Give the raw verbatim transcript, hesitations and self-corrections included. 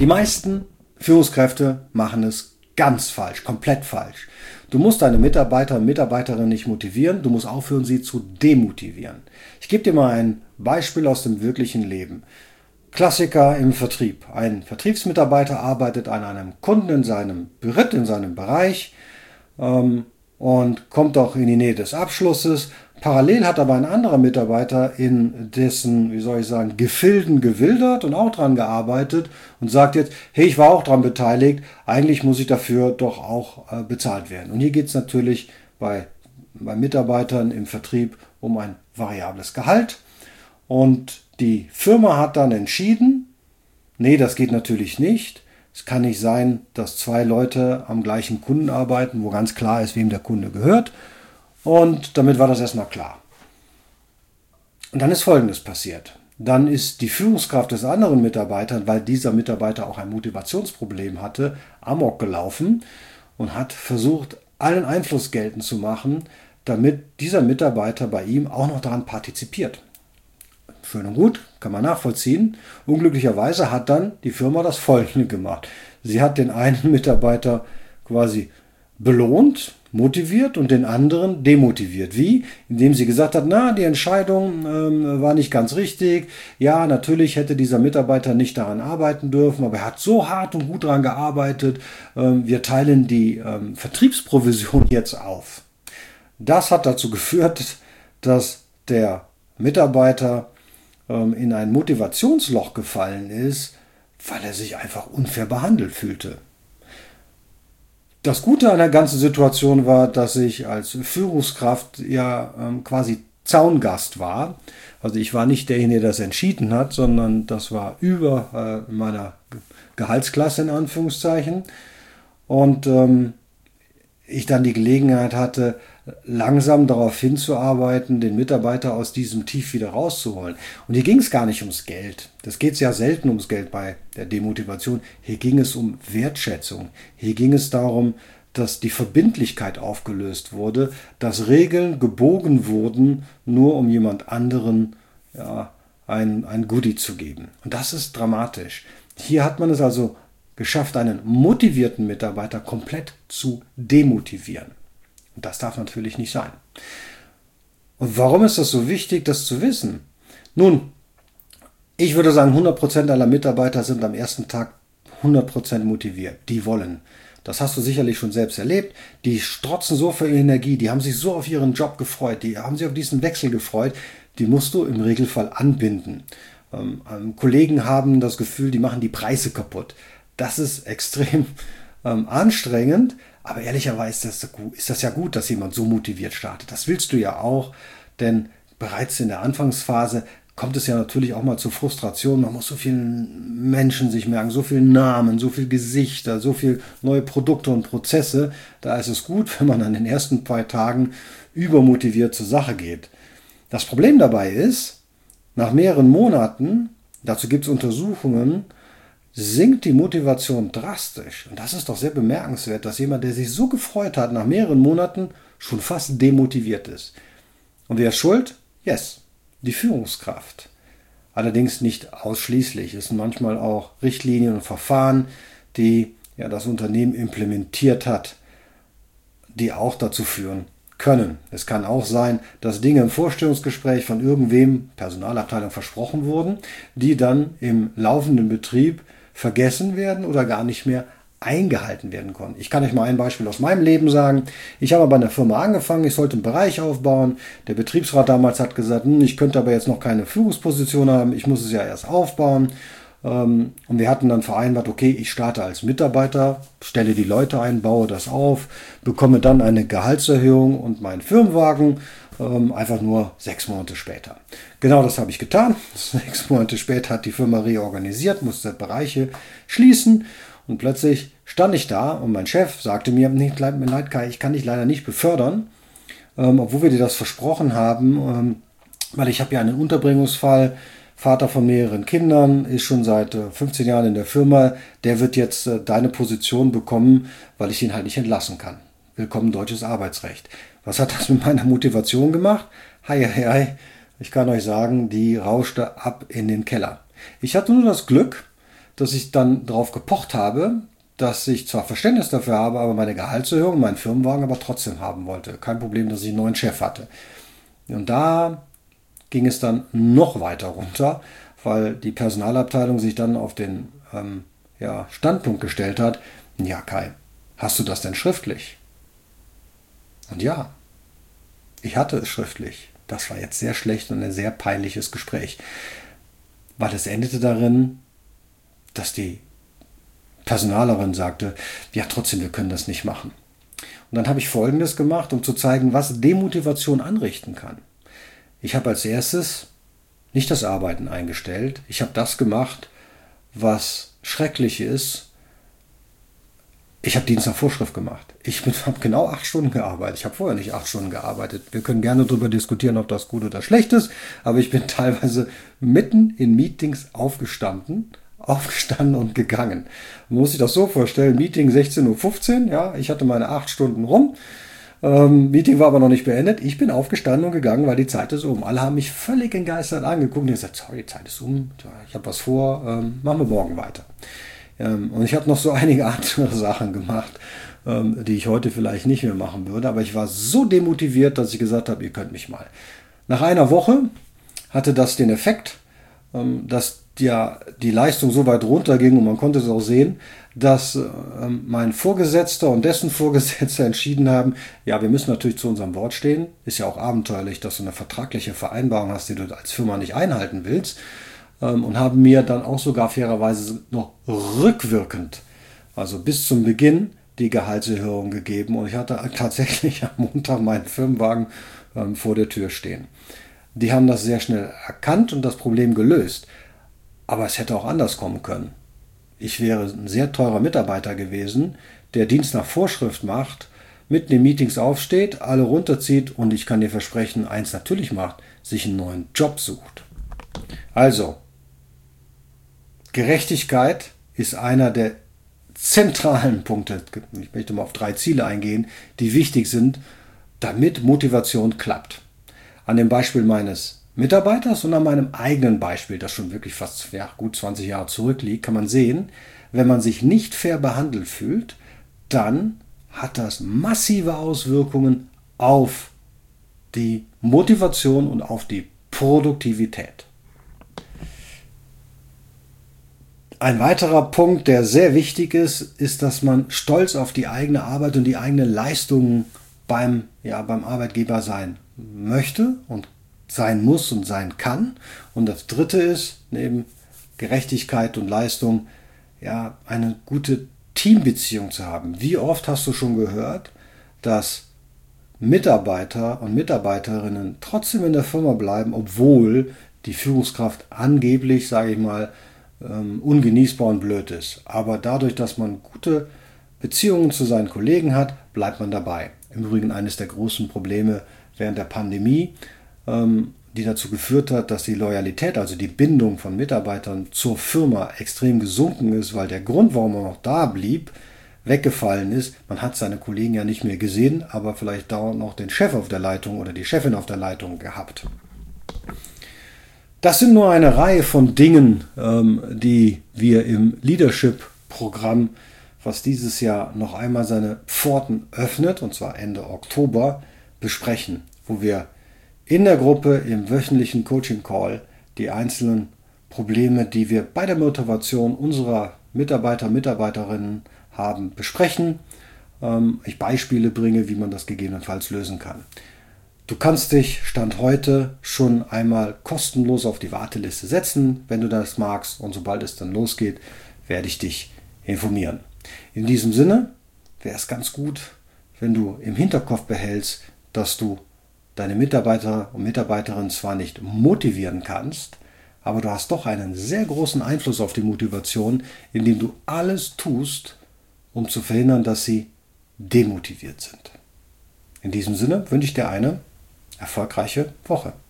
Die meisten Führungskräfte machen es ganz falsch, komplett falsch. Du musst deine Mitarbeiter und Mitarbeiterinnen nicht motivieren, du musst aufhören, sie zu demotivieren. Ich gebe dir mal ein Beispiel aus dem wirklichen Leben. Klassiker im Vertrieb. Ein Vertriebsmitarbeiter arbeitet an einem Kunden in seinem Beritt, in seinem Bereich ähm, und kommt auch in die Nähe des Abschlusses. Parallel hat aber ein anderer Mitarbeiter in dessen, wie soll ich sagen, Gefilden gewildert und auch dran gearbeitet und sagt jetzt, hey, ich war auch dran beteiligt, eigentlich muss ich dafür doch auch äh, bezahlt werden. Und hier geht es natürlich bei, bei Mitarbeitern im Vertrieb um ein variables Gehalt. Und die Firma hat dann entschieden, nee, das geht natürlich nicht. Es kann nicht sein, dass zwei Leute am gleichen Kunden arbeiten, wo ganz klar ist, wem der Kunde gehört. Und damit war das erstmal klar. Und dann ist Folgendes passiert. Dann ist die Führungskraft des anderen Mitarbeiters, weil dieser Mitarbeiter auch ein Motivationsproblem hatte, amok gelaufen und hat versucht, allen Einfluss geltend zu machen, damit dieser Mitarbeiter bei ihm auch noch daran partizipiert. Schön und gut, kann man nachvollziehen. Unglücklicherweise hat dann die Firma das Folgende gemacht. Sie hat den einen Mitarbeiter quasi belohnt, motiviert und den anderen demotiviert. Wie? Indem sie gesagt hat, na, die Entscheidung ähm, war nicht ganz richtig. Ja, natürlich hätte dieser Mitarbeiter nicht daran arbeiten dürfen, aber er hat so hart und gut daran gearbeitet. Ähm, wir teilen die ähm, Vertriebsprovision jetzt auf. Das hat dazu geführt, dass der Mitarbeiter ähm, in ein Motivationsloch gefallen ist, weil er sich einfach unfair behandelt fühlte. Das Gute an der ganzen Situation war, dass ich als Führungskraft ja ähm, quasi Zaungast war. Also ich war nicht derjenige, der das entschieden hat, sondern das war über äh, meiner Gehaltsklasse in Anführungszeichen. Und ähm, ich dann die Gelegenheit hatte, langsam darauf hinzuarbeiten, den Mitarbeiter aus diesem Tief wieder rauszuholen. Und hier ging es gar nicht ums Geld. Das geht ja selten ums Geld bei der Demotivation. Hier ging es um Wertschätzung. Hier ging es darum, dass die Verbindlichkeit aufgelöst wurde, dass Regeln gebogen wurden, nur um jemand anderen ja, ein, ein Goodie zu geben. Und das ist dramatisch. Hier hat man es also geschafft, einen motivierten Mitarbeiter komplett zu demotivieren. Und das darf natürlich nicht sein. Und warum ist das so wichtig, das zu wissen? Nun, ich würde sagen, hundert Prozent aller Mitarbeiter sind am ersten Tag hundert Prozent motiviert. Die wollen. Das hast du sicherlich schon selbst erlebt. Die strotzen so für ihre Energie, die haben sich so auf ihren Job gefreut, die haben sich auf diesen Wechsel gefreut. Die musst du im Regelfall anbinden. Ähm, Kollegen haben das Gefühl, die machen die Preise kaputt. Das ist extrem ähm, anstrengend. Aber ehrlicherweise ist das, ist das ja gut, dass jemand so motiviert startet. Das willst du ja auch, denn bereits in der Anfangsphase kommt es ja natürlich auch mal zu Frustration. Man muss so vielen Menschen sich merken, so viele Namen, so viele Gesichter, so viele neue Produkte und Prozesse. Da ist es gut, wenn man an den ersten paar Tagen übermotiviert zur Sache geht. Das Problem dabei ist, nach mehreren Monaten, dazu gibt es Untersuchungen, sinkt die Motivation drastisch. Und das ist doch sehr bemerkenswert, dass jemand, der sich so gefreut hat, nach mehreren Monaten schon fast demotiviert ist. Und wer ist schuld? Yes, die Führungskraft. Allerdings nicht ausschließlich. Es sind manchmal auch Richtlinien und Verfahren, die ja das Unternehmen implementiert hat, die auch dazu führen können. Es kann auch sein, dass Dinge im Vorstellungsgespräch von irgendwem, Personalabteilung, versprochen wurden, die dann im laufenden Betrieb vergessen werden oder gar nicht mehr eingehalten werden konnten. Ich kann euch mal ein Beispiel aus meinem Leben sagen. Ich habe bei einer Firma angefangen, ich sollte einen Bereich aufbauen. Der Betriebsrat damals hat gesagt, hm, ich könnte aber jetzt noch keine Führungsposition haben, ich muss es ja erst aufbauen. Und wir hatten dann vereinbart, okay, ich starte als Mitarbeiter, stelle die Leute ein, baue das auf, bekomme dann eine Gehaltserhöhung und meinen Firmenwagen, einfach nur sechs Monate später. Genau das habe ich getan. Sechs Monate später hat die Firma reorganisiert, musste Bereiche schließen und plötzlich stand ich da und mein Chef sagte mir, nee, tut mir leid, Kai, ich kann dich leider nicht befördern, obwohl wir dir das versprochen haben, weil ich habe ja einen Unterbringungsfall, Vater von mehreren Kindern, ist schon seit fünfzehn Jahren in der Firma, der wird jetzt deine Position bekommen, weil ich ihn halt nicht entlassen kann. Willkommen deutsches Arbeitsrecht. Was hat das mit meiner Motivation gemacht? Hei, hei, hei. Ich kann euch sagen, die rauschte ab in den Keller. Ich hatte nur das Glück, dass ich dann darauf gepocht habe, dass ich zwar Verständnis dafür habe, aber meine Gehaltserhöhung, meinen Firmenwagen aber trotzdem haben wollte. Kein Problem, dass ich einen neuen Chef hatte. Und da ging es dann noch weiter runter, weil die Personalabteilung sich dann auf den ähm, ja, Standpunkt gestellt hat, ja Kai, hast du das denn schriftlich? Und ja, ich hatte es schriftlich. Das war jetzt sehr schlecht und ein sehr peinliches Gespräch, weil es endete darin, dass die Personalerin sagte, ja trotzdem, wir können das nicht machen. Und dann habe ich Folgendes gemacht, um zu zeigen, was Demotivation anrichten kann. Ich habe als erstes nicht das Arbeiten eingestellt. Ich habe das gemacht, was schrecklich ist. Ich habe Dienst nach Vorschrift gemacht. Ich habe genau acht Stunden gearbeitet. Ich habe vorher nicht acht Stunden gearbeitet. Wir können gerne darüber diskutieren, ob das gut oder schlecht ist. Aber ich bin teilweise mitten in Meetings aufgestanden, aufgestanden und gegangen. Man muss sich das so vorstellen, Meeting sechzehn Uhr fünfzehn, ja, ich hatte meine acht Stunden rum. Ähm, Meeting war aber noch nicht beendet. Ich bin aufgestanden und gegangen, weil die Zeit ist um. Alle haben mich völlig entgeistert angeguckt und gesagt, sorry, die Zeit ist um, ich habe was vor, ähm, machen wir morgen weiter. Ähm, und ich habe noch so einige andere Sachen gemacht, ähm, die ich heute vielleicht nicht mehr machen würde. Aber ich war so demotiviert, dass ich gesagt habe, ihr könnt mich mal. Nach einer Woche hatte das den Effekt, ähm, dass ja die Leistung so weit runterging und man konnte es auch sehen, dass ähm, mein Vorgesetzter und dessen Vorgesetzter entschieden haben, ja, wir müssen natürlich zu unserem Wort stehen. Ist ja auch abenteuerlich, dass du eine vertragliche Vereinbarung hast, die du als Firma nicht einhalten willst. Ähm, und haben mir dann auch sogar fairerweise noch rückwirkend, also bis zum Beginn, die Gehaltserhöhung gegeben. Und ich hatte tatsächlich am Montag meinen Firmenwagen ähm, vor der Tür stehen. Die haben das sehr schnell erkannt und das Problem gelöst. Aber es hätte auch anders kommen können. Ich wäre ein sehr teurer Mitarbeiter gewesen, der Dienst nach Vorschrift macht, mitten in Meetings aufsteht, alle runterzieht und ich kann dir versprechen, eins natürlich macht, sich einen neuen Job sucht. Also, Gerechtigkeit ist einer der zentralen Punkte. Ich möchte mal auf drei Ziele eingehen, die wichtig sind, damit Motivation klappt. An dem Beispiel meines Mitarbeiters und an meinem eigenen Beispiel, das schon wirklich fast ja, gut zwanzig Jahre zurückliegt, kann man sehen, wenn man sich nicht fair behandelt fühlt, dann hat das massive Auswirkungen auf die Motivation und auf die Produktivität. Ein weiterer Punkt, der sehr wichtig ist, ist, dass man stolz auf die eigene Arbeit und die eigene Leistungen beim, ja, beim Arbeitgeber sein möchte und sein muss und sein kann. Und das dritte ist, neben Gerechtigkeit und Leistung, ja, eine gute Teambeziehung zu haben. Wie oft hast du schon gehört, dass Mitarbeiter und Mitarbeiterinnen trotzdem in der Firma bleiben, obwohl die Führungskraft angeblich, sage ich mal, ungenießbar und blöd ist. Aber dadurch, dass man gute Beziehungen zu seinen Kollegen hat, bleibt man dabei. Im Übrigen eines der großen Probleme während der Pandemie, die dazu geführt hat, dass die Loyalität, also die Bindung von Mitarbeitern zur Firma extrem gesunken ist, weil der Grund, warum man noch da blieb, weggefallen ist. Man hat seine Kollegen ja nicht mehr gesehen, aber vielleicht dauernd noch den Chef auf der Leitung oder die Chefin auf der Leitung gehabt. Das sind nur eine Reihe von Dingen, die wir im Leadership-Programm, was dieses Jahr noch einmal seine Pforten öffnet, und zwar Ende Oktober, besprechen, wo wir in der Gruppe im wöchentlichen Coaching-Call die einzelnen Probleme, die wir bei der Motivation unserer Mitarbeiter, Mitarbeiterinnen haben, besprechen. Ich Beispiele bringe, wie man das gegebenenfalls lösen kann. Du kannst dich Stand heute schon einmal kostenlos auf die Warteliste setzen, wenn du das magst. Und sobald es dann losgeht, werde ich dich informieren. In diesem Sinne wäre es ganz gut, wenn du im Hinterkopf behältst, dass du deine Mitarbeiter und Mitarbeiterinnen zwar nicht motivieren kannst, aber du hast doch einen sehr großen Einfluss auf die Motivation, indem du alles tust, um zu verhindern, dass sie demotiviert sind. In diesem Sinne wünsche ich dir eine erfolgreiche Woche.